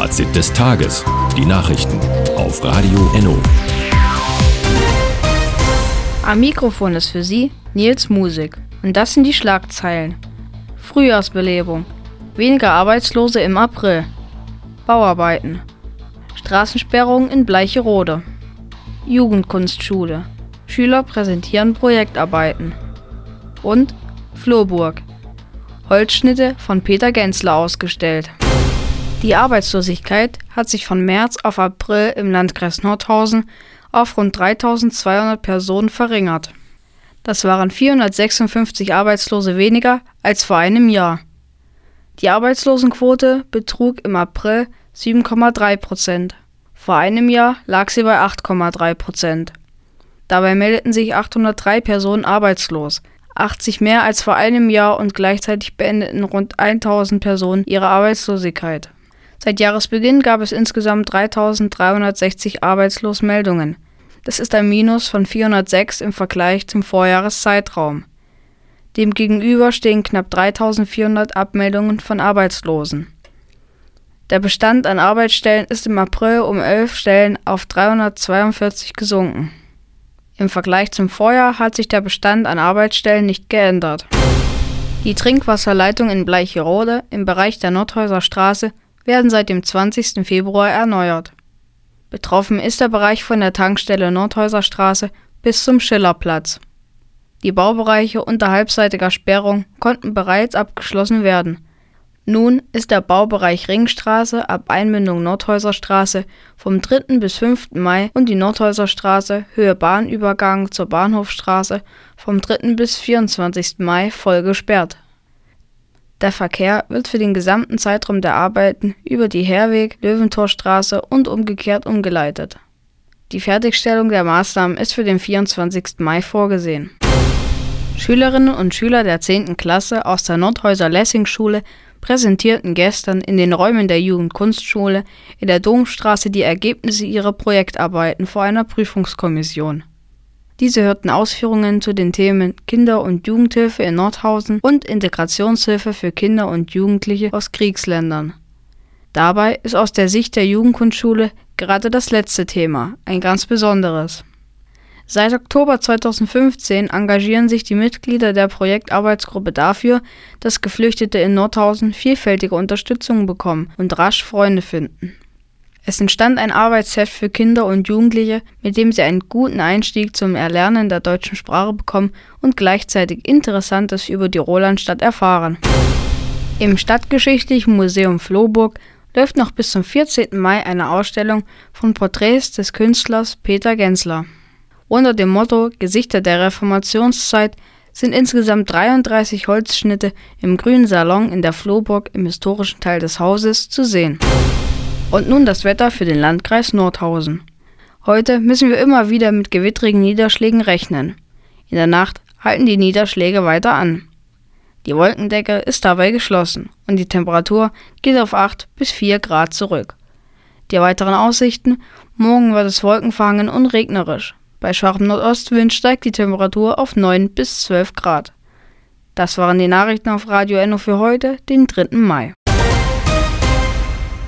Fazit des Tages. Die Nachrichten auf Radio Enno. Am Mikrofon ist für Sie Nils Musig. Und das sind die Schlagzeilen. Frühjahrsbelebung. Weniger Arbeitslose im April. Bauarbeiten. Straßensperrung in Bleicherode. Jugendkunstschule. Schüler präsentieren Projektarbeiten. Und Floburg. Holzschnitte von Peter Genzler ausgestellt. Die Arbeitslosigkeit hat sich von März auf April im Landkreis Nordhausen auf rund 3.200 Personen verringert. Das waren 456 Arbeitslose weniger als vor einem Jahr. Die Arbeitslosenquote betrug im April 7,3%. Vor einem Jahr lag sie bei 8,3%. Dabei meldeten sich 803 Personen arbeitslos, 80 mehr als vor einem Jahr, und gleichzeitig beendeten rund 1.000 Personen ihre Arbeitslosigkeit. Seit Jahresbeginn gab es insgesamt 3.360 Arbeitslosmeldungen. Das ist ein Minus von 406 im Vergleich zum Vorjahreszeitraum. Demgegenüber stehen knapp 3.400 Abmeldungen von Arbeitslosen. Der Bestand an Arbeitsstellen ist im April um 11 Stellen auf 342 gesunken. Im Vergleich zum Vorjahr hat sich der Bestand an Arbeitsstellen nicht geändert. Die Trinkwasserleitungen in Bleicherode im Bereich der Nordhäuser Straße werden seit dem 20. Februar erneuert. Betroffen ist der Bereich von der Tankstelle Nordhäuser Straße bis zum Schillerplatz. Die Baubereiche unter halbseitiger Sperrung konnten bereits abgeschlossen werden. Nun ist der Baubereich Ringstraße ab Einmündung Nordhäuser Straße vom 3. bis 5. Mai und die Nordhäuser Straße Höhe Bahnübergang zur Bahnhofstraße vom 3. bis 24. Mai voll gesperrt. Der Verkehr wird für den gesamten Zeitraum der Arbeiten über die Herweg-Löwentorstraße und umgekehrt umgeleitet. Die Fertigstellung der Maßnahmen ist für den 24. Mai vorgesehen. Schülerinnen und Schüler der 10. Klasse aus der Nordhäuser-Lessing-Schule präsentierten gestern in den Räumen der Jugendkunstschule in der Domstraße die Ergebnisse ihrer Projektarbeiten vor einer Prüfungskommission. Diese hörten Ausführungen zu den Themen Kinder- und Jugendhilfe in Nordhausen und Integrationshilfe für Kinder und Jugendliche aus Kriegsländern. Dabei ist aus der Sicht der Jugendkunstschule gerade das letzte Thema ein ganz besonderes. Seit Oktober 2015 engagieren sich die Mitglieder der Projektarbeitsgruppe dafür, dass Geflüchtete in Nordhausen vielfältige Unterstützung bekommen und rasch Freunde finden. Es entstand ein Arbeitsheft für Kinder und Jugendliche, mit dem sie einen guten Einstieg zum Erlernen der deutschen Sprache bekommen und gleichzeitig Interessantes über die Rolandstadt erfahren. Im Stadtgeschichtlichen Museum Floburg läuft noch bis zum 14. Mai eine Ausstellung von Porträts des Künstlers Peter Genzler. Unter dem Motto Gesichter der Reformationszeit sind insgesamt 33 Holzschnitte im Grünen Salon in der Floburg im historischen Teil des Hauses zu sehen. Und nun das Wetter für den Landkreis Nordhausen. Heute müssen wir immer wieder mit gewittrigen Niederschlägen rechnen. In der Nacht halten die Niederschläge weiter an. Die Wolkendecke ist dabei geschlossen und die Temperatur geht auf 8 bis 4 Grad zurück. Die weiteren Aussichten: Morgen wird es wolkenverhangen und regnerisch. Bei schwachem Nordostwind steigt die Temperatur auf 9 bis 12 Grad. Das waren die Nachrichten auf Radio Enno für heute, den 3. Mai.